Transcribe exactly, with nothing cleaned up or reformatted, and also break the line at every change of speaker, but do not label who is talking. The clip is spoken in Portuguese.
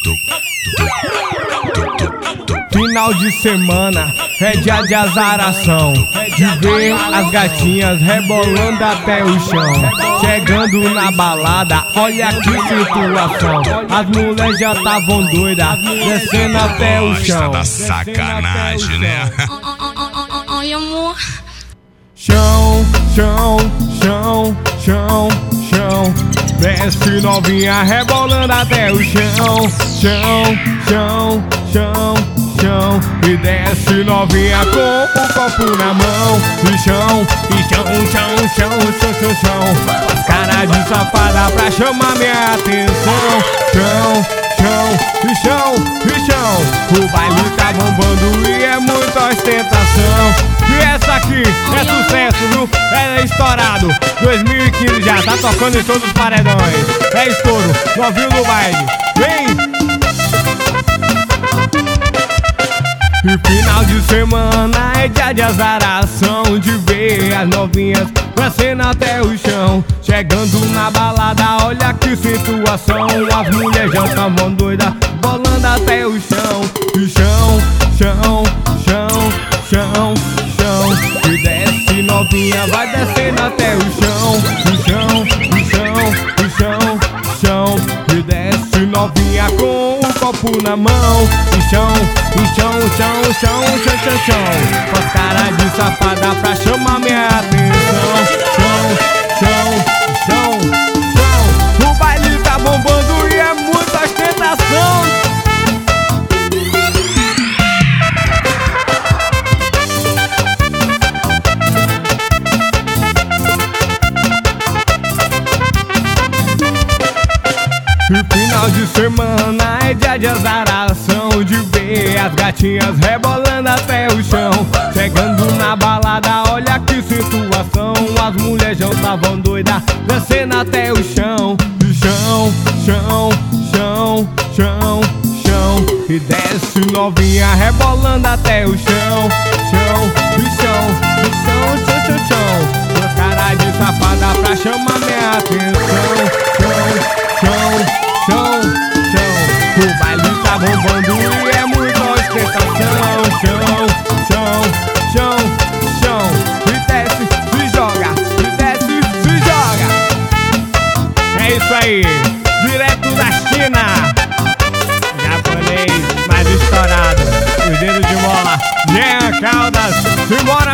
Final de semana é dia de azaração, de ver as gatinhas rebolando até o chão. Chegando na balada, olha que situação. As mulheres já estavam doidas, descendo até o chão.
Da sacanagem, né?
Ai, amor.
Chão, chão, chão, chão, chão. Desce novinha rebolando até o chão. Chão, chão, chão, chão. E desce novinha com o copo na mão. E chão, e chão, chão, chão, chão, chão, chão. As caras de safada pra chamar minha atenção. Chão, chão, e chão, e chão. O baile tá bombando e é muita ostentação. E essa aqui é sucesso, viu? Ela é estourado. dois mil e quinze já, tá tocando em todos os paredões. É estouro, novinho do baile. Vem! E final de semana é dia de azaração, de ver as novinhas descendo até o chão. Chegando na balada, olha que situação. As mulheres já estavam doidas, bolando até o chão. E chão, chão, chão, chão, chão. E desce novinha, vai descendo até o chão. E chão, e chão, e chão, chão. E desce novinha com o copo na mão. E chão, e chão, chão, chão, chão, chão, chão. Com as caras de safada pra chamar minha atenção. Chão, chão, chão, chão. O baile tá bombando e é muita ostentação. E final de semana é dia de azaração, de ver as gatinhas rebolando até o chão. Chegando na balada, olha que situação. As mulheres já estavam doidas, descendo até o chão. E chão, chão, chão, chão, chão. E desce novinha rebolando até o chão. Chão, e chão, e chão, chão, chão, chão. Duas caras de safada pra chamar minha atenção. Chão, chão, chão, chão. O baile tá bombando e é muita ostentação. Chão, chão, chão, chão. E desce, se joga, e desce, se joga. É isso aí, direto da China. Japonês mais estourado, os dedos de mola. Jean Caldas, simbora.